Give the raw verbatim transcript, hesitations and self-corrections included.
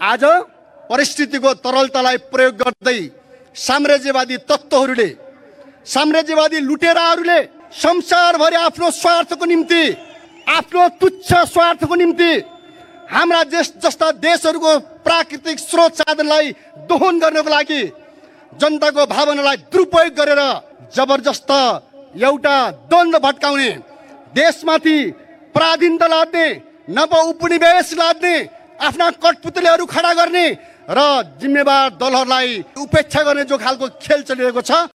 आज परिस्थितिको तरलतालाई प्रयोग गर्दै साम्राज्यवादी तत्त्वहरूले, साम्राज्यवादी लुटेराहरूले संसारभरि आफ्नो स्वार्थको निम्ति, आफ्नो तुच्छ स्वार्थको निम्ति हाम्रा देश जस्ता देशहरूको प्राकृतिक स्रोत साधनलाई दोहन गर्नको लागि जनताको भावनालाई दुरुपयोग गरेर जबरजस्त एउटा द्वन्द्व भट्काउने, देशमाथि पराधीनता लाद्ने, नव उपनिवेश लाद्ने, आफ्ना कठपुतलीहरू खडा गर्ने र जिम्मेवार दलहरूलाई उपेक्षा गर्ने जो खालको खेल चलिरहेको छ।